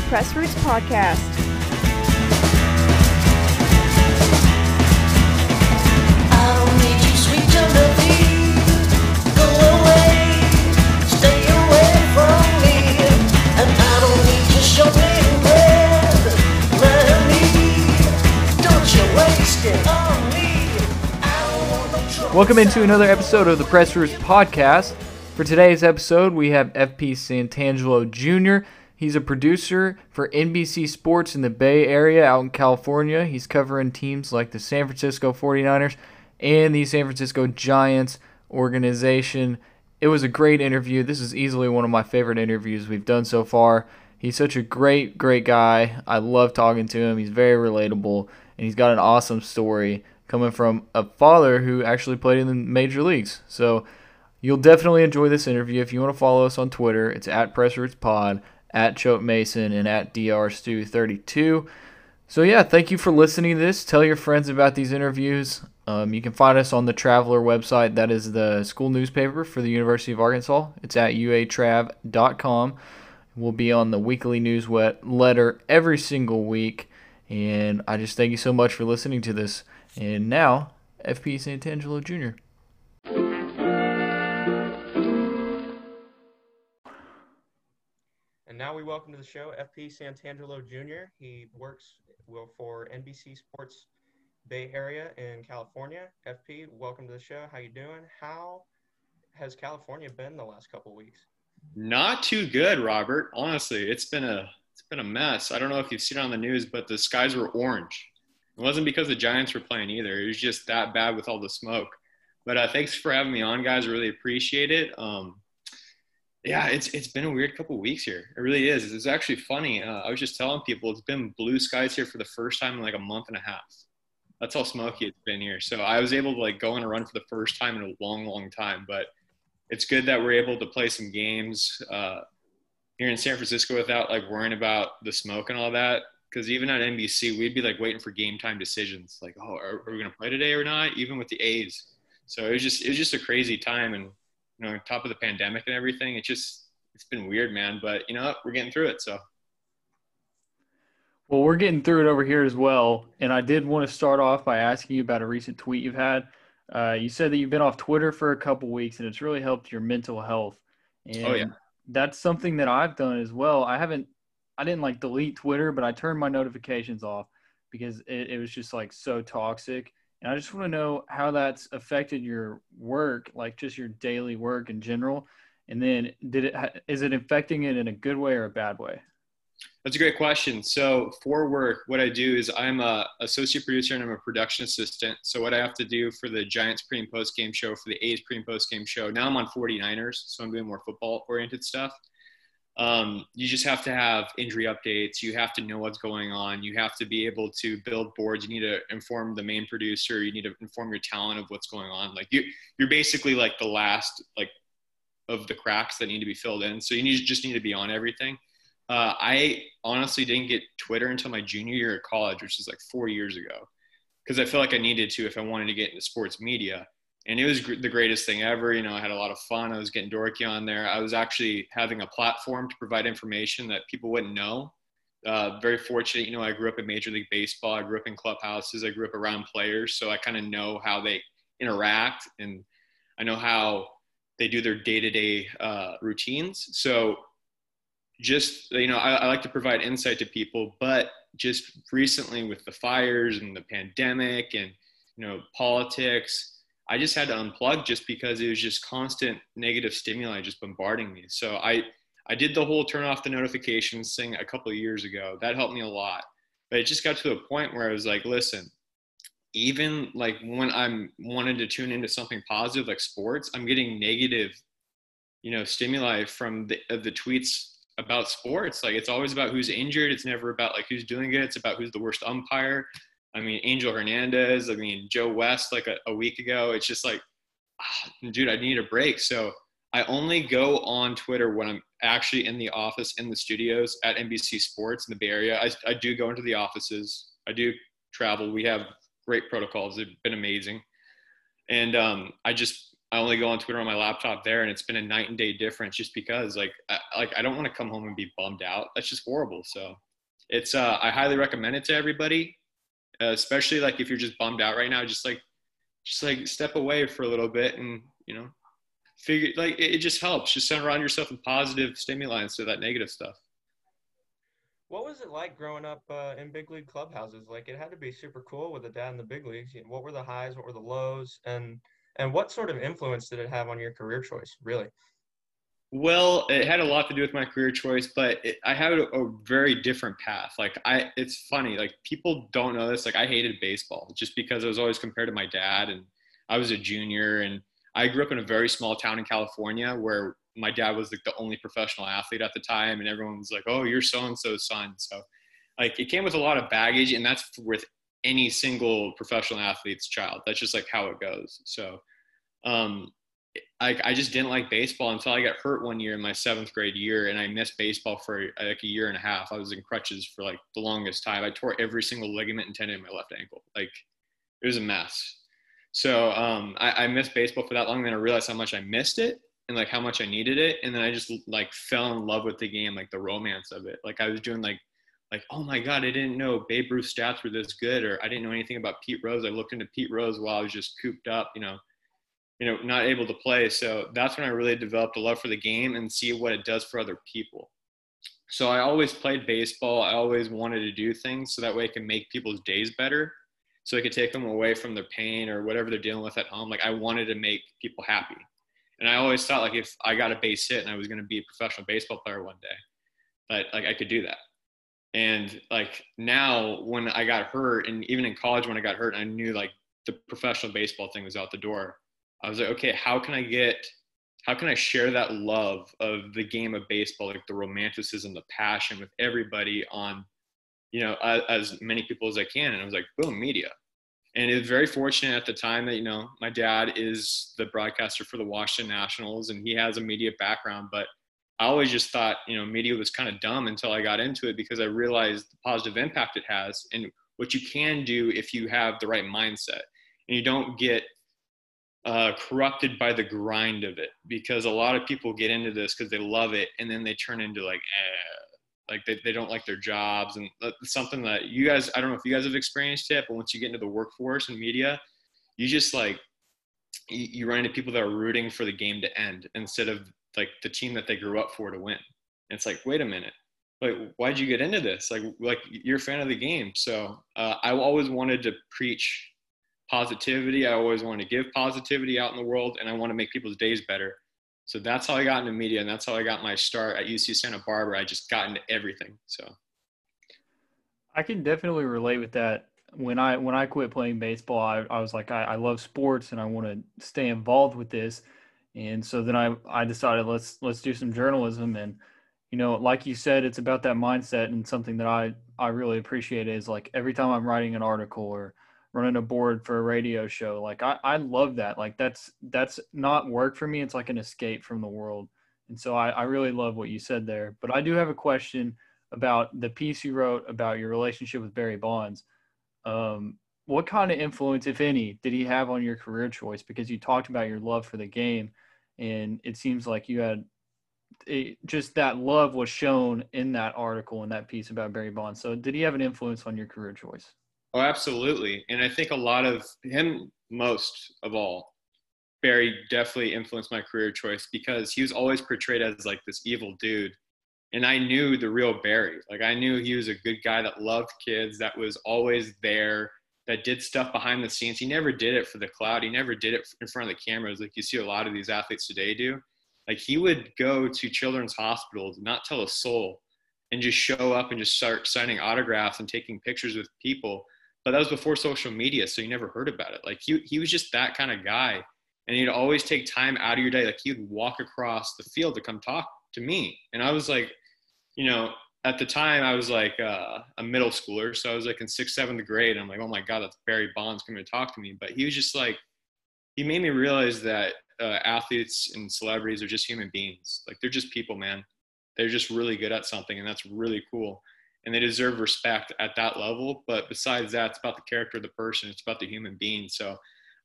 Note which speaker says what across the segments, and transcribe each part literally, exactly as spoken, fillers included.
Speaker 1: Press Roots Podcast.
Speaker 2: I don't need you, sweet Genevieve. Go away, stay away from me. And I don't need your shopping bread, Lenny. Don't you waste it on me. I don't want no trouble.
Speaker 3: Welcome into another episode of the Press Roots Podcast. For today's episode, we have F P Santangelo Junior He's a producer for N B C Sports in the Bay Area out in California. He's covering teams like the San Francisco forty-niners and the San Francisco Giants organization. It was a great interview. This is easily one of my favorite interviews we've done so far. He's such a great, great guy. I love talking to him. He's very relatable, and he's got an awesome story coming from a father who actually played in the major leagues. So you'll definitely enjoy this interview. If you want to follow us on Twitter, it's at PressRootsPod, at Choate Mason, and at D R Stu thirty-two. So yeah, thank you for listening to this. Tell your friends about these interviews. Um, you can find us on the Traveler website. That is the school newspaper for the University of Arkansas. It's at u a trav dot com. We'll be on the weekly newsletter every single week. And I just thank you so much for listening to this. And now, F P Santangelo Junior
Speaker 4: And now we welcome to the show F P Santangelo Junior He works well for N B C Sports Bay Area in California. F P, welcome to the show. How you doing? How has California been the last couple weeks?
Speaker 5: Not too good, Robert. Honestly, it's been a it's been a mess. I don't know if you've seen it on the news, but the skies were orange. It wasn't because the Giants were playing either. It was just that bad with all the smoke. But uh, thanks for having me on, guys. I really appreciate it. Um, Yeah, it's it's been a weird couple of weeks here. It really is. It's actually funny. Uh, I was just telling people it's been blue skies here for the first time in like a month and a half. That's how smoky it's been here. So I was able to like go on a run for the first time in a long, long time. But it's good that we're able to play some games uh, here in San Francisco without like worrying about the smoke and all that. Because even at N B C, we'd be like waiting for game time decisions. Like, oh, are, are we going to play today or not? Even with the A's. So it was just it was just a crazy time. And you know, on top of the pandemic and everything, it's just, it's been weird, man. But, you know what? We're getting through it, so.
Speaker 3: Well, we're getting through it over here as well. And I did want to start off by asking you about a recent tweet you've had. Uh, you said that you've been off Twitter for a couple weeks, and it's really helped your mental health. And
Speaker 5: Oh, yeah.
Speaker 3: that's something that I've done as well. I haven't – I didn't, like, delete Twitter, but I turned my notifications off because it, it was just, like, so toxic. And I just want to know how that's affected your work, like just your daily work in general. And then did it, is it affecting it in a good way or a bad way?
Speaker 5: That's a great question. So for work, what I do is I'm a associate producer and I'm a production assistant. So what I have to do for the Giants pre and post game show, for the A's pre and post game show, now I'm on forty-niners, so I'm doing more football oriented stuff. Um, you just have to have injury updates. You have to know what's going on. You have to be able to build boards. You need to inform the main producer. You need to inform your talent of what's going on. Like you, you're basically like the last like of the cracks that need to be filled in. So you need, just need to be on everything. Uh, I honestly didn't get Twitter until my junior year at college, which is like four years ago, because I feel like I needed to if I wanted to get into sports media. And it was gr- the greatest thing ever. You know, I had a lot of fun. I was getting dorky on there. I was actually having a platform to provide information that people wouldn't know. Uh, very fortunate. You know, I grew up in Major League Baseball. I grew up in clubhouses. I grew up around players. So I kind of know how they interact, and I know how they do their day-to-day uh, routines. So just, you know, I, I like to provide insight to people. But just recently with the fires and the pandemic and, you know, politics, I just had to unplug just because it was just constant negative stimuli just bombarding me. So I, I did the whole turn off the notifications thing a couple of years ago. That helped me a lot. But it just got to a point where I was like, listen, even like when I'm wanting to tune into something positive like sports, I'm getting negative, you know, stimuli from the, uh, the tweets about sports. Like it's always about who's injured. It's never about like who's doing it. It's about who's the worst umpire. I mean, Angel Hernandez, I mean, Joe West, like a, a week ago, it's just like, ah, dude, I need a break. So I only go on Twitter when I'm actually in the office, in the studios at N B C Sports in the Bay Area. I, I do go into the offices. I do travel. We have great protocols. They've been amazing. And um, I just I only go on Twitter on my laptop there, and it's been a night and day difference just because like I, like I don't want to come home and be bummed out. That's just horrible. So it's uh, I highly recommend it to everybody, uh, especially like if you're just bummed out right now, just like just like step away for a little bit and you know figure like it, it just helps. Just surround yourself with positive stimuli instead of that negative stuff.
Speaker 4: What was it like growing up uh, in big league clubhouses? Like, it had to be super cool with a dad in the big leagues. You know, what were the highs? What were the lows? And and what sort of influence did it have on your career choice, really?
Speaker 5: Well, it had a lot to do with my career choice, but it, I had a, a very different path. Like I, it's funny, like people don't know this. Like I hated baseball just because I was always compared to my dad, and I was a junior, and I grew up in a very small town in California where my dad was like the only professional athlete at the time, and everyone was like, "Oh, you're so-and-so's son." So like it came with a lot of baggage, and that's with any single professional athlete's child. That's just like how it goes. So um, I, I just didn't like baseball until I got hurt one year in my seventh grade year, and I missed baseball for like a year and a half. I was in crutches for like the longest time. I tore every single ligament and tendon in my left ankle. Like it was a mess. So um, I, I missed baseball for that long. Then I realized how much I missed it and like how much I needed it. And then I just like fell in love with the game, like the romance of it. Like I was doing like, like, oh my God, I didn't know Babe Ruth stats were this good, or I didn't know anything about Pete Rose. I looked into Pete Rose while I was just cooped up, you know, you know, not able to play. So that's when I really developed a love for the game and see what it does for other people. So I always played baseball. I always wanted to do things so that way I can make people's days better. So I could take them away from their pain or whatever they're dealing with at home. Like I wanted to make people happy. And I always thought like if I got a base hit and I was going to be a professional baseball player one day, that like I could do that. And like now when I got hurt, and even in college when I got hurt, I knew like the professional baseball thing was out the door. I was like, okay, how can I get, how can I share that love of the game of baseball, like the romanticism, the passion with everybody on, you know, as, as many people as I can. And I was like, boom, media. And it was very fortunate at the time that, you know, my dad is the broadcaster for the Washington Nationals and he has a media background, but I always just thought, you know, media was kind of dumb until I got into it because I realized the positive impact it has and what you can do if you have the right mindset and you don't get uh, corrupted by the grind of it, because a lot of people get into this because they love it and then they turn into like, eh, like they, they don't like their jobs. And that's something that you guys, I don't know if you guys have experienced it, but once you get into the workforce and media, you just like, you, you run into people that are rooting for the game to end instead of like the team that they grew up for to win. And it's like, wait a minute, like, why'd you get into this? Like, like you're a fan of the game. So uh, I always wanted to preach positivity. I always wanted to give positivity out in the world, and I want to make people's days better. So that's how I got into media, and that's how I got my start at U C Santa Barbara. I just got into everything. So
Speaker 3: I can definitely relate with that. When I when I quit playing baseball, I, I was like, I, I love sports and I want to stay involved with this. And so then I, I decided let's let's do some journalism. And, you know, like you said, it's about that mindset, and something that I, I really appreciate is like every time I'm writing an article or running a board for a radio show, like I, I love that. Like that's that's not work for me. It's like an escape from the world. And so I, I really love what you said there. But I do have a question about the piece you wrote about your relationship with Barry Bonds. Um, what kind of influence, if any, did he have on your career choice? Because you talked about your love for the game, and it seems like you had it, just that love was shown in that article and that piece about Barry Bonds. So did he have an influence on your career choice?
Speaker 5: Oh, absolutely. And I think a lot of him, most of all, Barry definitely influenced my career choice because he was always portrayed as like this evil dude. And I knew the real Barry. Like I knew he was a good guy that loved kids, that was always there, that did stuff behind the scenes. He never did it for the cloud. He never did it in front of the cameras like you see a lot of these athletes today do. Like he would go to children's hospitals, not tell a soul, and just show up and just start signing autographs and taking pictures with people. But that was before social media, so you never heard about it. Like he he was just that kind of guy. And he'd always take time out of your day. Like he would walk across the field to come talk to me. And I was like, you know, at the time I was like uh, a middle schooler. So I was like in sixth, seventh grade. And I'm like, oh my God, that's Barry Bonds coming to talk to me. But he was just like, he made me realize that uh, athletes and celebrities are just human beings. Like they're just people, man. They're just really good at something, and that's really cool. And they deserve respect at that level. But besides that, it's about the character of the person. It's about the human being. So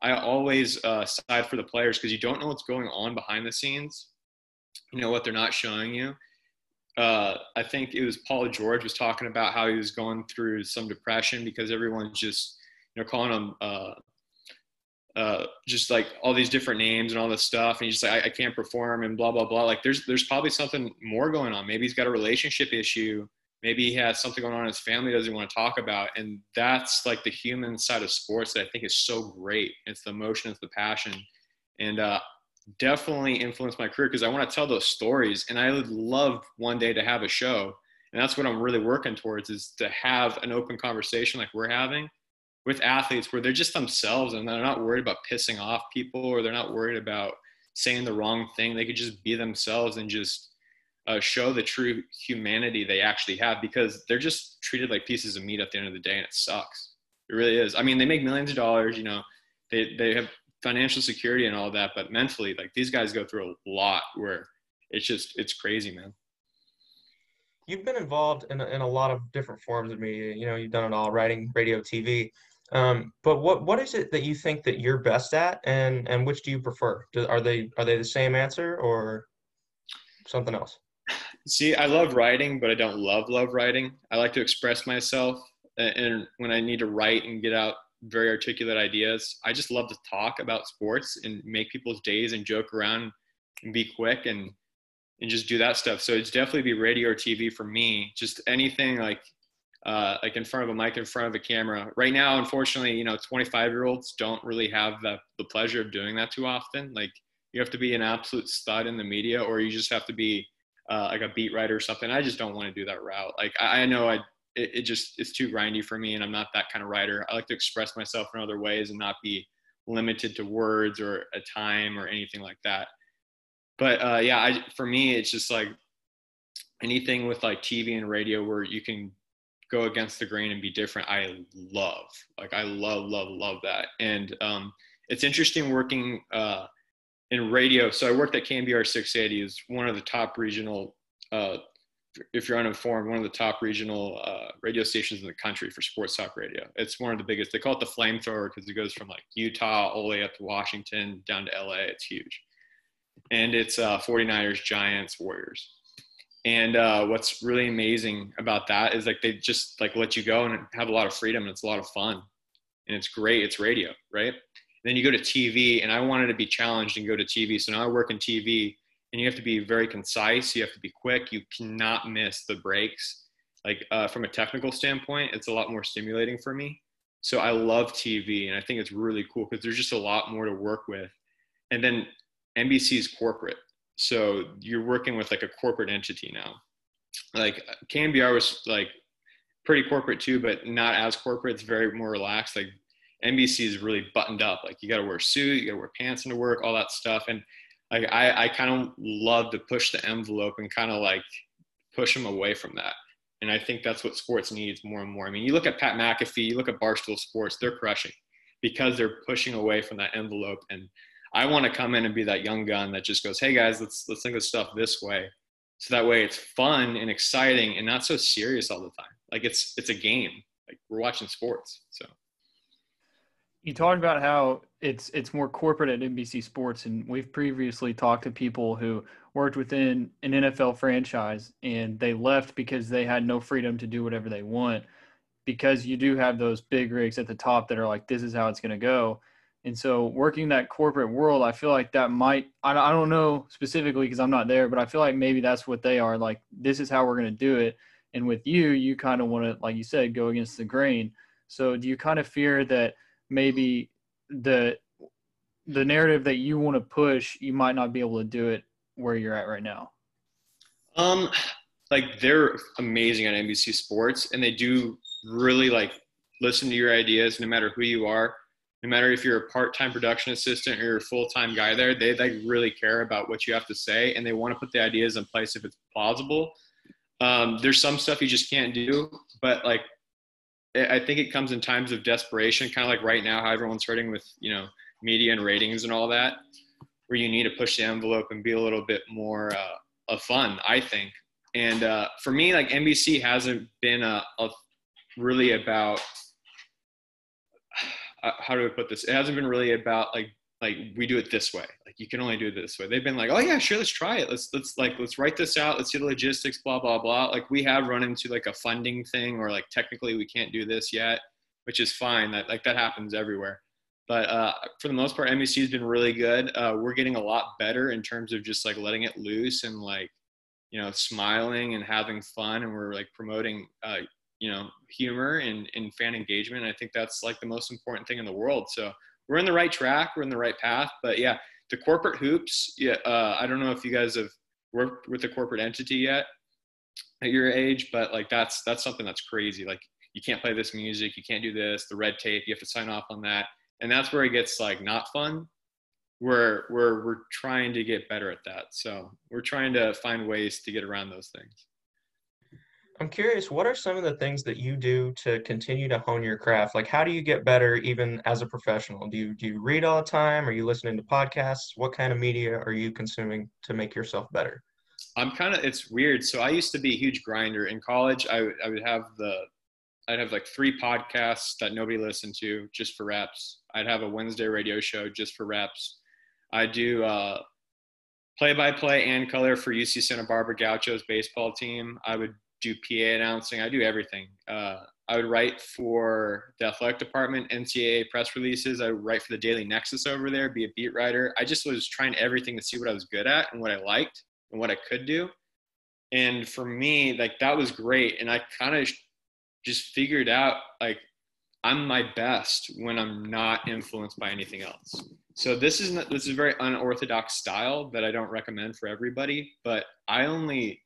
Speaker 5: I always uh, side for the players because you don't know what's going on behind the scenes. You know what they're not showing you. Uh, I think it was Paul George was talking about how he was going through some depression because everyone's just, you know, calling him uh, uh, just like all these different names and all this stuff. And he's just like, I, I can't perform and blah, blah, blah. Like there's, there's probably something more going on. Maybe he's got a relationship issue. Maybe he has something going on in his family he doesn't want to talk about. And that's like the human side of sports that I think is so great. It's the emotion, it's the passion. And uh, definitely influenced my career because I want to tell those stories. And I would love one day to have a show. And that's what I'm really working towards, is to have an open conversation like we're having with athletes where they're just themselves and they're not worried about pissing off people or they're not worried about saying the wrong thing. They could just be themselves and just uh, show the true humanity they actually have, because they're just treated like pieces of meat at the end of the day, and it sucks. It really is. I mean, they make millions of dollars, you know, they, they have financial security and all that, but mentally, like, these guys go through a lot where it's just, it's crazy, man.
Speaker 4: You've been involved in a, in a lot of different forms of media. You know, you've done it all: writing, radio, T V. Um, but what what is it that you think that you're best at, and and which do you prefer? Do, are they are they the same answer or something else?
Speaker 5: See, I love writing, but I don't love love writing. I like to express myself, and when I need to write and get out very articulate ideas, I just love to talk about sports and make people's days and joke around and be quick and and just do that stuff. So it's definitely be radio or T V for me. Just anything like uh, like in front of a mic, in front of a camera. Right now, unfortunately, you know, twenty-five year olds don't really have the the pleasure of doing that too often. Like, you have to be an absolute stud in the media, or you just have to be uh, like a beat writer or something. I just don't want to do that route. Like, I, I know I it, it just it's too grindy for me, and I'm not that kind of writer. I like to express myself in other ways and not be limited to words or a time or anything like that. But uh, yeah, I, for me, it's just like anything with like T V and radio where you can go against the grain and be different. I love, like, I love, love, love that. And um, it's interesting working uh, in radio. So I worked at K N B R six eighty, is one of the top regional, uh, if you're uninformed, one of the top regional uh, radio stations in the country for sports talk radio. It's one of the biggest. They call it the flamethrower because it goes from like Utah all the way up to Washington down to L A. It's huge. And it's uh, forty-niners, Giants, Warriors. And uh, what's really amazing about that is like they just like let you go and have a lot of freedom, and it's a lot of fun, and it's great. It's radio, right? And then you go to T V, and I wanted to be challenged and go to T V. So now I work in T V, and you have to be very concise. You have to be quick. You cannot miss the breaks. Like uh, from a technical standpoint, it's a lot more stimulating for me. So I love T V, and I think it's really cool because there's just a lot more to work with. And then N B C is corporate. So you're working with like a corporate entity now. Like K N B R was like pretty corporate too, but not as corporate. It's very more relaxed. Like N B C is really buttoned up. Like you got to wear a suit, you got to wear pants into work, all that stuff. And like I, I kind of love to push the envelope and kind of like push them away from that. And I think that's what sports needs more and more. I mean, you look at Pat McAfee, you look at Barstool Sports, they're crushing because they're pushing away from that envelope. And I want to come in and be that young gun that just goes, hey guys, let's let's think of stuff this way. So that way it's fun and exciting and not so serious all the time. Like it's it's a game. Like we're watching sports. So
Speaker 3: you talked about how it's it's more corporate at N B C Sports, and we've previously talked to people who worked within an N F L franchise and they left because they had no freedom to do whatever they want, because you do have those big rigs at the top that are like, this is how it's going to go. And so working that corporate world, I feel like that might – I don't know specifically because I'm not there, but I feel like maybe that's what they are. Like, this is how we're going to do it. And with you, you kind of want to, like you said, go against the grain. So do you kind of fear that maybe the the narrative that you want to push, you might not be able to do it where you're at right now?
Speaker 5: Um, like they're amazing at N B C Sports, and they do really like listen to your ideas no matter who you are. No matter if you're a part-time production assistant or you're a full-time guy there, they like really care about what you have to say, and they want to put the ideas in place if it's plausible. Um, there's some stuff you just can't do, but like I think it comes in times of desperation, kind of like right now how everyone's hurting with, you know, media and ratings and all that, where you need to push the envelope and be a little bit more uh, of fun, I think. And uh, for me, like N B C hasn't been a, a really about – uh, how do I put this? It hasn't been really about like, like we do it this way. Like you can only do it this way. They've been like, oh yeah, sure. Let's try it. Let's, let's like, let's write this out. Let's see the logistics, blah, blah, blah. Like we have run into like a funding thing or like technically we can't do this yet, which is fine. That like that happens everywhere. But uh, for the most part, N B C has been really good. Uh, we're getting a lot better in terms of just like letting it loose and like, you know, smiling and having fun. And we're like promoting, uh, you know, humor and, and fan engagement. I think that's like the most important thing in the world. So we're in the right track. We're in the right path. But yeah, the corporate hoops. Yeah, uh, I don't know if you guys have worked with a corporate entity yet at your age, but like that's that's something that's crazy. Like you can't play this music, you can't do this. The red tape, you have to sign off on that. And that's where it gets like not fun. We're we're we're trying to get better at that. So we're trying to find ways to get around those things.
Speaker 4: I'm curious, what are some of the things that you do to continue to hone your craft? Like, how do you get better even as a professional? Do you do you read all the time? Are you listening to podcasts? What kind of media are you consuming to make yourself better?
Speaker 5: I'm kind of, it's weird. So I used to be a huge grinder in college. I would I would have the I'd have like three podcasts that nobody listened to just for reps. I'd have a Wednesday radio show just for reps. I do uh, play-by-play and color for U C Santa Barbara Gauchos baseball team. I would do P A announcing. I do everything. Uh, I would write for the athletic department, N C double A press releases. I would write for the Daily Nexus over there, be a beat writer. I just was trying everything to see what I was good at and what I liked and what I could do. And for me, like that was great. And I kind of just figured out like I'm my best when I'm not influenced by anything else. So this is not, this is a very unorthodox style that I don't recommend for everybody, but I only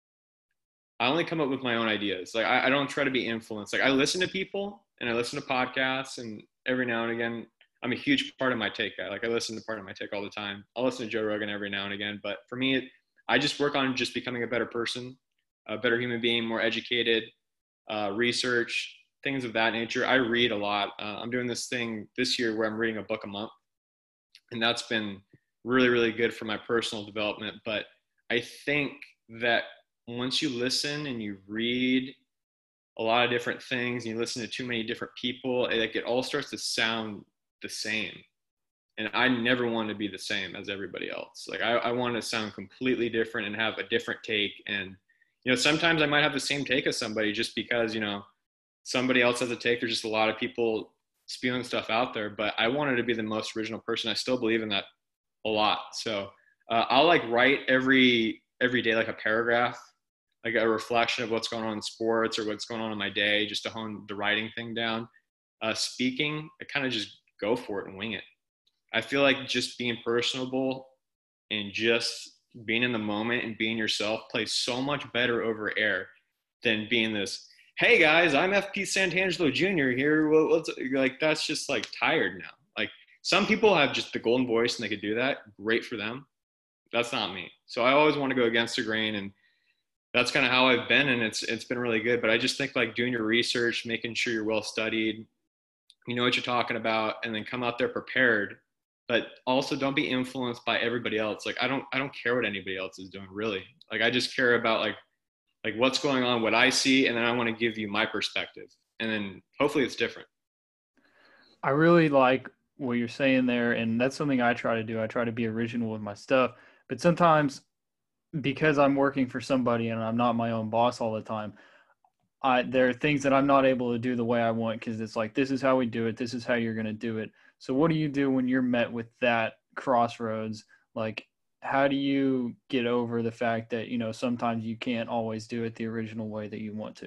Speaker 5: I only come up with my own ideas. Like I, I don't try to be influenced. Like I listen to people and I listen to podcasts, and every now and again I'm a huge part of my take guy. Like I listen to part of my take all the time. I'll listen to Joe Rogan every now and again, but for me, I just work on just becoming a better person, a better human being, more educated, uh, research, things of that nature. I read a lot. Uh, I'm doing this thing this year where I'm reading a book a month, and that's been really, really good for my personal development. But I think that once you listen and you read a lot of different things and you listen to too many different people, it, like, it all starts to sound the same. And I never want to be the same as everybody else. Like I, I want to sound completely different and have a different take. And, you know, sometimes I might have the same take as somebody just because, you know, somebody else has a take. There's just a lot of people spewing stuff out there, but I wanted to be the most original person. I still believe in that a lot. So uh, I'll like write every, every day, like a paragraph, like a reflection of what's going on in sports or what's going on in my day, just to hone the writing thing down. Uh, speaking, I kind of just go for it and wing it. I feel like just being personable and just being in the moment and being yourself plays so much better over air than being this, hey guys, I'm F P Santangelo Junior here. Well, what's like, that's just like tired now. Like some people have just the golden voice and they could do that. Great for them. That's not me. So I always want to go against the grain, and that's kind of how I've been. And it's, it's been really good, but I just think like doing your research, making sure you're well-studied, you know what you're talking about, and then come out there prepared. But also don't be influenced by everybody else. Like I don't, I don't care what anybody else is doing really. Like I just care about like, like what's going on, what I see. And then I want to give you my perspective, and then hopefully it's different.
Speaker 3: I really like what you're saying there. And that's something I try to do. I try to be original with my stuff, but sometimes because I'm working for somebody and I'm not my own boss all the time, I, there are things that I'm not able to do the way I want, because it's like, this is how we do it. This is how you're going to do it. So what do you do when you're met with that crossroads? Like, how do you get over the fact that, you know, sometimes you can't always do it the original way that you want to?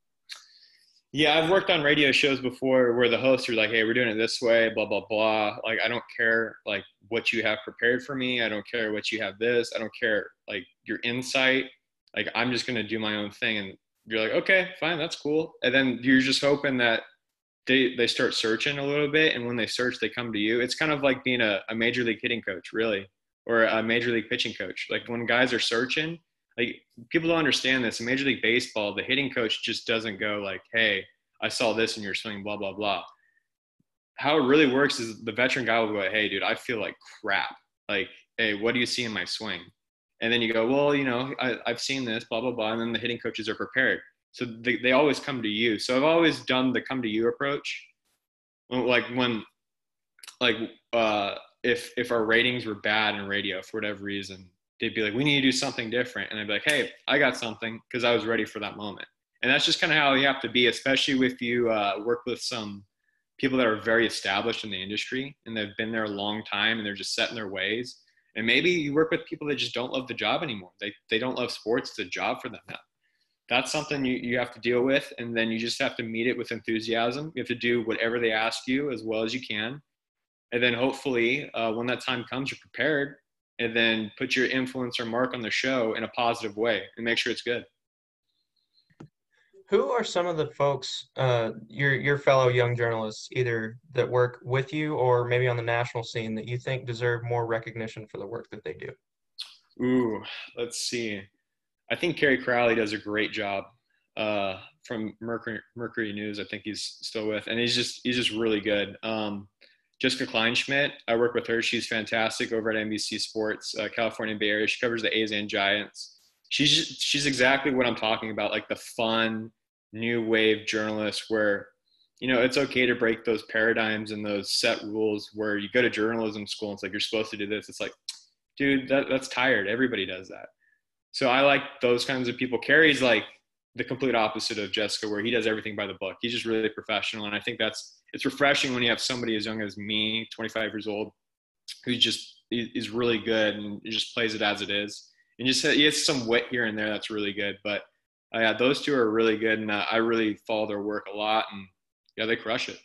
Speaker 5: Yeah, I've worked on radio shows before where the hosts are like, hey, we're doing it this way, blah, blah, blah. Like, I don't care, like, what you have prepared for me. I don't care what you have this. I don't care, like, your insight. Like, I'm just going to do my own thing. And you're like, okay, fine, that's cool. And then you're just hoping that they they start searching a little bit. And when they search, they come to you. It's kind of like being a, a major league hitting coach, really, or a major league pitching coach. Like, when guys are searching, like, people don't understand this. In Major League Baseball, the hitting coach just doesn't go like, hey, I saw this in your swing, blah, blah, blah. How it really works is the veteran guy will go, hey, dude, I feel like crap. Like, hey, what do you see in my swing? And then you go, well, you know, I, I've seen this, blah, blah, blah. And then the hitting coaches are prepared. So they, they always come to you. So I've always done the come to you approach. like when, like uh, if if our ratings were bad in radio for whatever reason, they'd be like, we need to do something different, and I'd be like, hey, I got something, because I was ready for that moment. And that's just kind of how you have to be, especially if you uh, work with some people that are very established in the industry and they've been there a long time and they're just set in their ways. And maybe you work with people that just don't love the job anymore. They they don't love sports. It's a job for them now. That's something you, you have to deal with. And then you just have to meet it with enthusiasm. You have to do whatever they ask you as well as you can. And then hopefully uh, when that time comes, you're prepared, and then put your influence or mark on the show in a positive way and make sure it's good.
Speaker 4: Who are some of the folks, uh, your your fellow young journalists, either that work with you or maybe on the national scene, that you think deserve more recognition for the work that they do?
Speaker 5: Ooh, let's see. I think Kerry Crowley does a great job uh, from Mercury, Mercury News. I think he's still with, and he's just he's just really good. Um, Jessica Kleinschmidt, I work with her. She's fantastic over at N B C Sports, uh, California Bay Area. She covers the A's and Giants. She's just, she's exactly what I'm talking about, like the fun, new wave journalist where, you know, it's okay to break those paradigms and those set rules where you go to journalism school and it's like, you're supposed to do this. It's like, dude, that, that's tired. Everybody does that. So I like those kinds of people. Kerry's like the complete opposite of Jessica, where he does everything by the book. He's just really professional. And I think that's, it's refreshing when you have somebody as young as me, twenty-five years old, who just is really good and just plays it as it is. And just he has some wit here and there that's really good. But uh, yeah, those two are really good, and uh, I really follow their work a lot, and yeah, they crush it.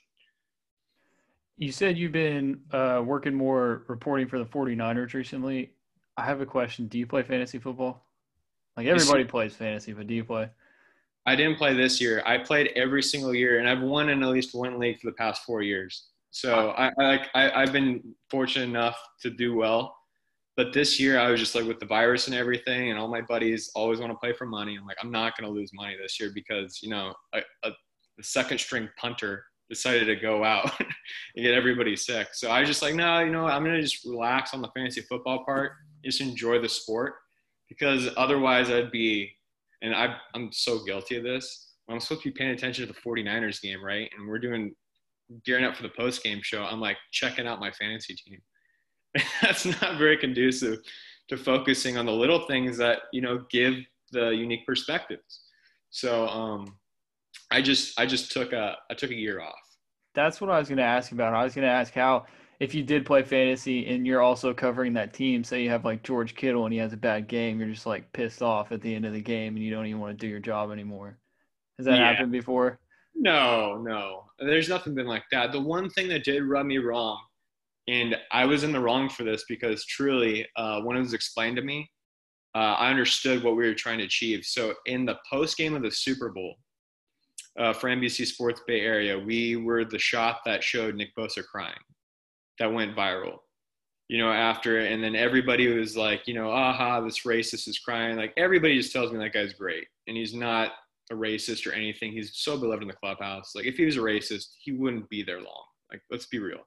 Speaker 3: You said you've been uh, working more reporting for the forty-niners recently. I have a question. Do you play fantasy football? Like everybody plays fantasy, but do you play?
Speaker 5: I didn't play this year. I played every single year, and I've won in at least one league for the past four years. So I, I like I, I've been fortunate enough to do well. But this year I was just like, with the virus and everything, and all my buddies always want to play for money. I'm like, I'm not going to lose money this year because, you know, a, a, a second string punter decided to go out and get everybody sick. So I was just like, no, you know what? I'm going to just relax on the fantasy football part, just enjoy the sport, because otherwise I'd be, and I, I'm so guilty of this, I'm supposed to be paying attention to the forty-niners game, right? And we're doing, gearing up for the post-game show. I'm like checking out my fantasy team. That's not very conducive to focusing on the little things that, you know, give the unique perspectives. So um, I just I just took a I took a year off.
Speaker 3: That's what I was going to ask about. I was going to ask how, if you did play fantasy and you're also covering that team, say you have like George Kittle and he has a bad game, you're just like pissed off at the end of the game and you don't even want to do your job anymore. Has that
Speaker 5: Yeah.
Speaker 3: happened before?
Speaker 5: No, no. There's nothing been like that. The one thing that did rub me wrong, and I was in the wrong for this because truly, uh, when it was explained to me, uh, I understood what we were trying to achieve. So in the post game of the Super Bowl uh, for N B C Sports Bay Area, we were the shot that showed Nick Bosa crying, that went viral, you know, after, and then everybody was like, you know, aha, this racist is crying. Like everybody just tells me that guy's great, and he's not a racist or anything. He's so beloved in the clubhouse. Like if he was a racist, he wouldn't be there long. Like, let's be real.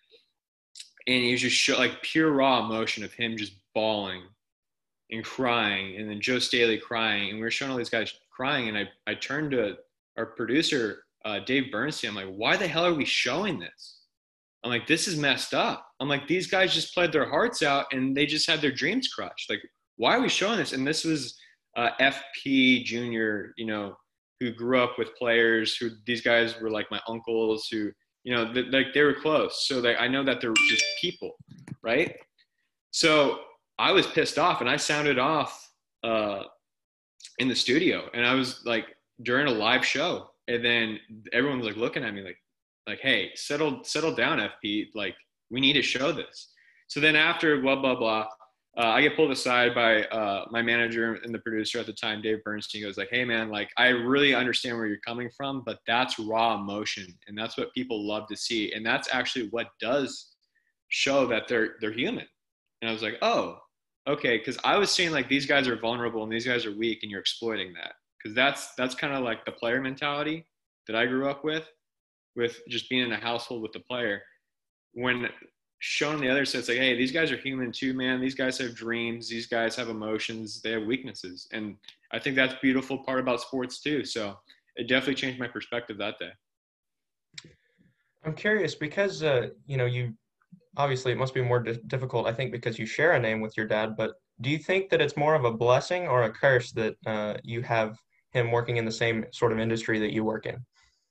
Speaker 5: And he was just show, like pure raw emotion of him just bawling and crying, and then Joe Staley crying, and we were showing all these guys crying. And I, I turned to our producer, uh, Dave Bernstein. I'm like, why the hell are we showing this? I'm like, this is messed up. I'm like, these guys just played their hearts out and they just had their dreams crushed. Like, why are we showing this? And this was uh, F P Junior, you know, who grew up with players who, these guys were like my uncles who, you know, th- like they were close. So they, I know that they're just people, right? So I was pissed off, and I sounded off uh, in the studio, and I was like during a live show, and then everyone was like looking at me like, like, hey, settle, settle down, F P. Like, we need to show this. So then after blah, blah, blah, uh, I get pulled aside by uh, my manager and the producer at the time, Dave Bernstein. He goes like, hey man, like I really understand where you're coming from, but that's raw emotion, and that's what people love to see. And that's actually what does show that they're, they're human. And I was like, oh, okay. Cause I was saying like, these guys are vulnerable and these guys are weak, and you're exploiting that. Cause that's, that's kind of like the player mentality that I grew up with, with just being in a household with the player. When shown on the other side, it's like, hey, these guys are human too, man. These guys have dreams. These guys have emotions. They have weaknesses. And I think that's a beautiful part about sports too. So it definitely changed my perspective that day.
Speaker 4: I'm curious because uh, you know, you obviously it must be more di- difficult, I think, because you share a name with your dad. But do you think that it's more of a blessing or a curse that uh, you have him working in the same sort of industry that you work in?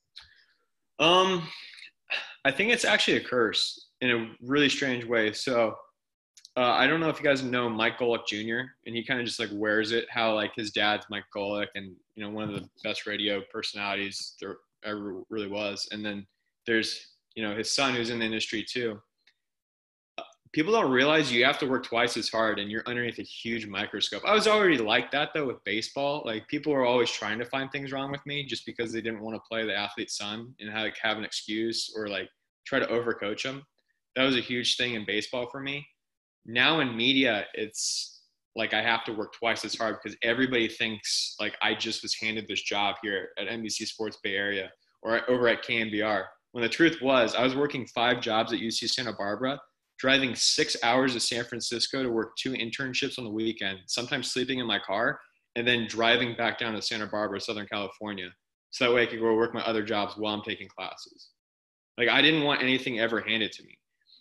Speaker 5: Um, I think it's actually a curse in a really strange way. So uh, I don't know if you guys know Mike Golick Junior and he kind of just like wears it. How like his dad's Mike Golick, and you know one of the best radio personalities there ever really was. And then there's you know his son who's in the industry too. People don't realize you have to work twice as hard and you're underneath a huge microscope. I was already like that though with baseball. Like people were always trying to find things wrong with me just because they didn't want to play the athlete's son and like have an excuse or like try to overcoach them. That was a huge thing in baseball for me. Now in media, it's like I have to work twice as hard because everybody thinks like I just was handed this job here at N B C Sports Bay Area or over at K N B R. When the truth was I was working five jobs at U C Santa Barbara, driving six hours to San Francisco to work two internships on the weekend, sometimes sleeping in my car, and then driving back down to Santa Barbara, Southern California. So that way I could go work my other jobs while I'm taking classes. Like I didn't want anything ever handed to me.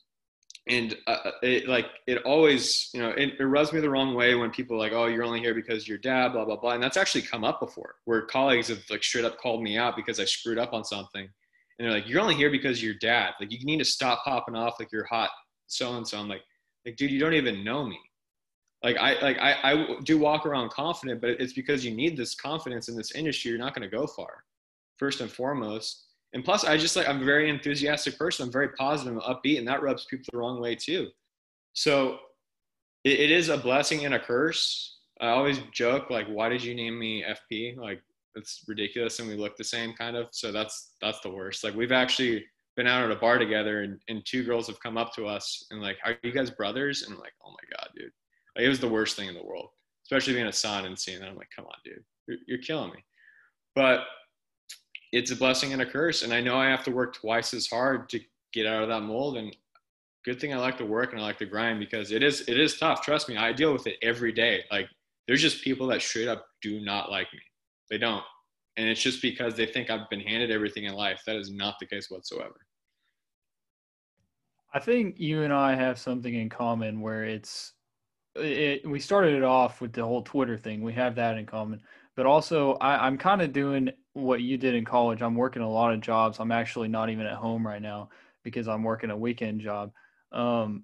Speaker 5: And uh, it like, it always, you know, it, it rubs me the wrong way when people are like, oh, you're only here because you're dad, blah, blah, blah. And that's actually come up before where colleagues have like straight up called me out because I screwed up on something. And they're like, you're only here because you're dad. Like you need to stop popping off like you're hot so-and-so. I'm like, like, dude, you don't even know me. Like I, like I, I do walk around confident, but it's because you need this confidence in this industry. You're not going to go far, first and foremost. And plus I just like, I'm a very enthusiastic person. I'm very positive and upbeat, and that rubs people the wrong way too. So it, it is a blessing and a curse. I always joke, like, why did you name me F P? Like it's ridiculous. And we look the same kind of, so that's, that's the worst. Like we've actually been out at a bar together and, and two girls have come up to us and like, are you guys brothers? And I'm like, oh my God, dude. Like, it was the worst thing in the world, especially being a son and seeing that. I'm like, come on, dude, you're, you're killing me. But it's a blessing and a curse. And I know I have to work twice as hard to get out of that mold. And good thing I like to work and I like to grind because it is, it is tough. Trust me. I deal with it every day. Like there's just people that straight up do not like me. They don't. And it's just because they think I've been handed everything in life. That is not the case whatsoever.
Speaker 3: I think you and I have something in common where it's it, we started it off with the whole Twitter thing. We have that in common. But also I, I'm kind of doing what you did in college. I'm working a lot of jobs. I'm actually not even at home right now because I'm working a weekend job. Um,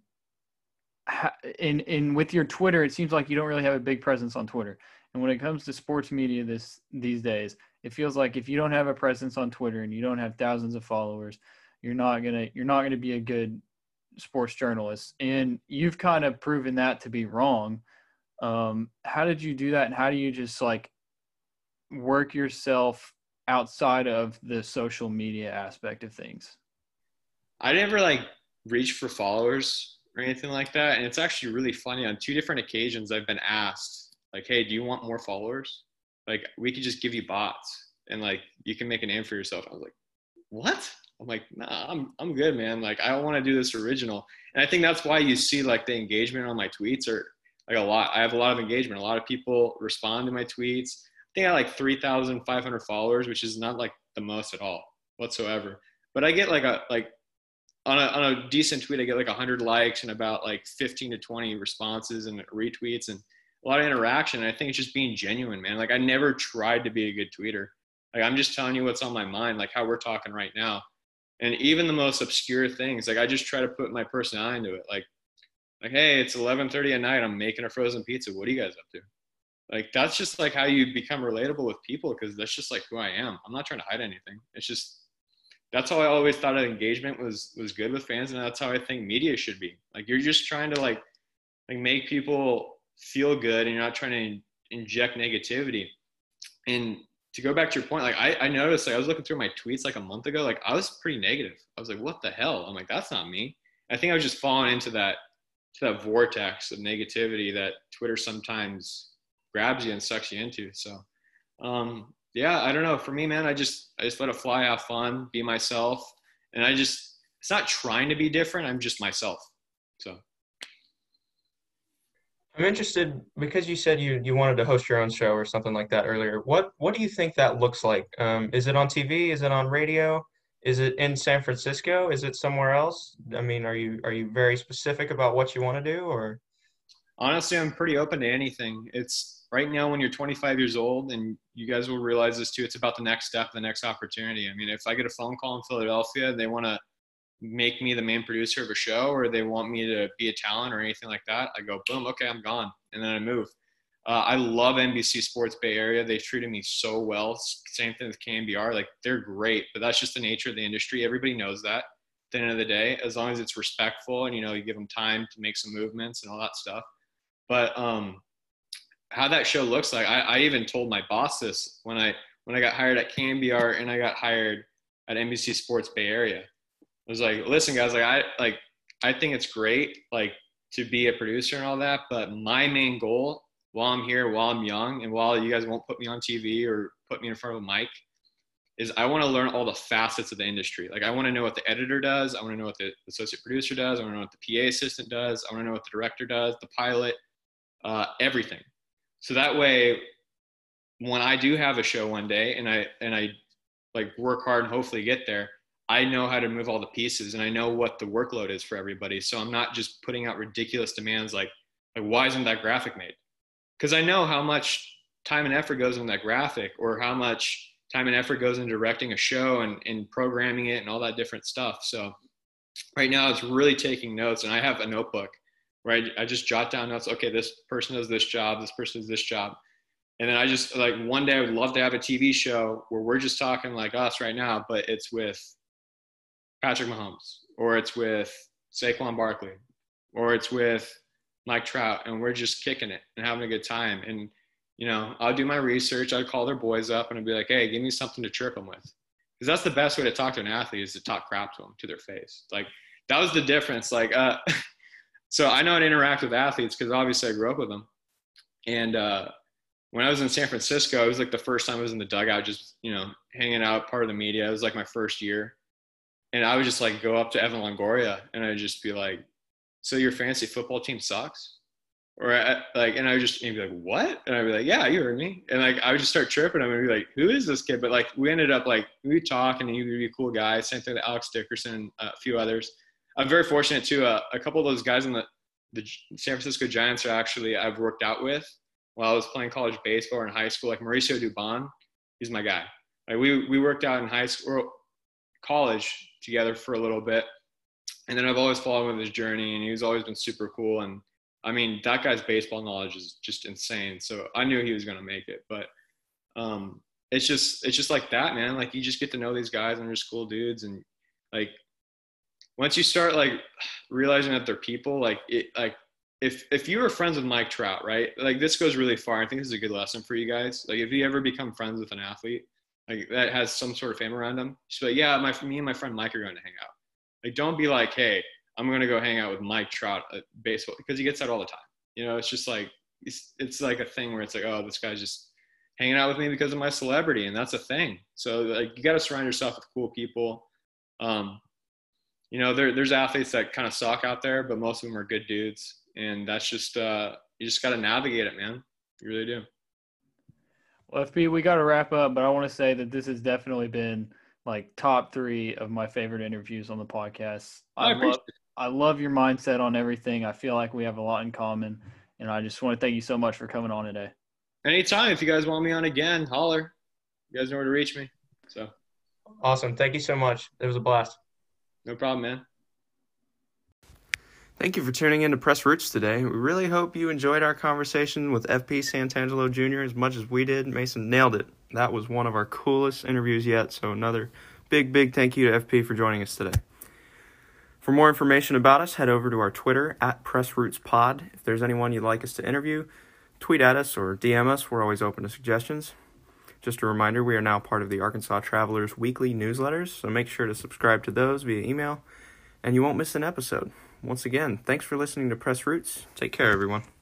Speaker 3: in, in with your Twitter, it seems like you don't really have a big presence on Twitter. And when it comes to sports media this these days, it feels like if you don't have a presence on Twitter and you don't have thousands of followers, you're not gonna you're not gonna be a good sports journalist. And you've kind of proven that to be wrong. Um, how did you do that? And how do you just like work yourself outside of the social media aspect of things?
Speaker 5: I never like reach for followers or anything like that. And it's actually really funny. On two different occasions, I've been asked like, hey, do you want more followers? Like we could just give you bots and like, you can make a name for yourself. I was like, what? I'm like, nah, I'm, I'm good, man. Like, I don't want to do this original. And I think that's why you see like the engagement on my tweets are like a lot. I have a lot of engagement. A lot of people respond to my tweets. I think I have like three thousand five hundred followers, which is not like the most at all whatsoever. But I get like a, like on a, on a decent tweet, I get like a hundred likes and about like fifteen to twenty responses and retweets and a lot of interaction. And I think it's just being genuine, man. Like I never tried to be a good tweeter. Like I'm just telling you what's on my mind, like how we're talking right now. And even the most obscure things, like I just try to put my personality into it. Like, like, hey, it's eleven thirty at night. I'm making a frozen pizza. What are you guys up to? Like, that's just like how you become relatable with people, because that's just like who I am. I'm not trying to hide anything. It's just, that's how I always thought that engagement was, was good with fans. And that's how I think media should be. Like, you're just trying to like, like make people feel good, and you're not trying to in, inject negativity. And to go back to your point, like I, I noticed, like I was looking through my tweets like a month ago, like I was pretty negative. I was like, what the hell? I'm like, that's not me. I think I was just falling into that, to that vortex of negativity that Twitter sometimes grabs you and sucks you into. So, um, yeah, I don't know. For me, man, I just, I just let it fly, have fun, be myself. And I just, it's not trying to be different. I'm just myself. So.
Speaker 4: I'm interested because you said you, you wanted to host your own show or something like that earlier. What what do you think that looks like? Um, is it on T V? Is it on radio? Is it in San Francisco? Is it somewhere else? I mean, are you are you very specific about what you want to do, or?
Speaker 5: Honestly, I'm pretty open to anything. It's right now when you're twenty-five years old, and you guys will realize this too, it's about the next step, the next opportunity. I mean, if I get a phone call in Philadelphia, they want to make me the main producer of a show, or they want me to be a talent or anything like that, I go, boom, okay, I'm gone. And then I move. Uh, I love N B C Sports Bay Area. They've treated me so well. Same thing with K N B R. Like, they're great, but that's just the nature of the industry. Everybody knows that at the end of the day, as long as it's respectful and, you know, you give them time to make some movements and all that stuff. But um, how that show looks like, I, I even told my boss this when I when I got hired at K N B R and I got hired at N B C Sports Bay Area. I was like, listen, guys, like I like I think it's great, like, to be a producer and all that, but my main goal while I'm here, while I'm young, and while you guys won't put me on T V or put me in front of a mic, is I want to learn all the facets of the industry. Like, I want to know what the editor does. I want to know what the associate producer does. I want to know what the P A assistant does. I want to know what the director does, the pilot, uh, everything. So that way, when I do have a show one day and I, and I like work hard and hopefully get there, I know how to move all the pieces and I know what the workload is for everybody. So I'm not just putting out ridiculous demands like, like why isn't that graphic made? Because I know how much time and effort goes in that graphic, or how much time and effort goes in directing a show and, and programming it and all that different stuff. So right now it's really taking notes, and I have a notebook where I, I just jot down notes. Okay, this person does this job, this person does this job. And then I just, like, one day I would love to have a T V show where we're just talking like us right now, but it's with Patrick Mahomes, or it's with Saquon Barkley, or it's with Mike Trout, and we're just kicking it and having a good time. And, you know, I'll do my research. I'd call their boys up and I'd be like, hey, give me something to trip them with. Because that's the best way to talk to an athlete, is to talk crap to them, to their face. Like, that was the difference. Like, uh, so I know how to interact with athletes because obviously I grew up with them. And uh, when I was in San Francisco, it was like the first time I was in the dugout, just, you know, hanging out, part of the media. It was like my first year. And I would just like go up to Evan Longoria and I'd just be like, so your fantasy football team sucks? Or I, like, and I would just be like, what? And I'd be like, yeah, you heard me. And like, I would just start tripping. I would be like, who is this kid? But like, we ended up like, we would talk and he would be a cool guy. Same thing with Alex Dickerson and a few others. I'm very fortunate too. Uh, a couple of those guys in the, the San Francisco Giants are actually, I've worked out with while I was playing college baseball or in high school. Like Mauricio Dubon, he's my guy. Like we, we worked out in high school, college together for a little bit. And then I've always followed him with his journey, and he's always been super cool. And I mean, that guy's baseball knowledge is just insane. So I knew he was going to make it, but um, it's just, it's just like that, man. Like, you just get to know these guys and they're just cool dudes. And like, once you start like realizing that they're people, like it, like if, if you were friends with Mike Trout, right? Like, this goes really far. I think this is a good lesson for you guys. Like, if you ever become friends with an athlete, like that has some sort of fame around them, just be like, yeah, my, me and my friend Mike are going to hang out. Like, don't be like, hey, I'm going to go hang out with Mike Trout at baseball, because he gets that all the time. You know, it's just like, it's, it's like a thing where it's like, oh, this guy's just hanging out with me because of my celebrity. And that's a thing. So like, you got to surround yourself with cool people. Um, you know, there, there's athletes that kind of suck out there, but most of them are good dudes. And that's just, uh, you just got to navigate it, man. You really do.
Speaker 3: Well, F B, we got to wrap up, but I want to say that this has definitely been like top three of my favorite interviews on the podcast. I, I love, I love your mindset on everything. I feel like we have a lot in common, and I just want to thank you so much for coming on today.
Speaker 5: Anytime. If you guys want me on again, holler. You guys know where to reach me. So
Speaker 4: awesome. Thank you so much. It was a blast.
Speaker 5: No problem, man.
Speaker 1: Thank you for tuning in to Press Roots today. We really hope you enjoyed our conversation with F P Santangelo Junior as much as we did. Mason nailed it. That was one of our coolest interviews yet, so another big, big thank you to F P for joining us today. For more information about us, head over to our Twitter, at PressRootsPod. If there's anyone you'd like us to interview, tweet at us or D M us. We're always open to suggestions. Just a reminder, we are now part of the Arkansas Travelers weekly newsletters, so make sure to subscribe to those via email, and you won't miss an episode. Once again, thanks for listening to Press Roots. Take care, everyone.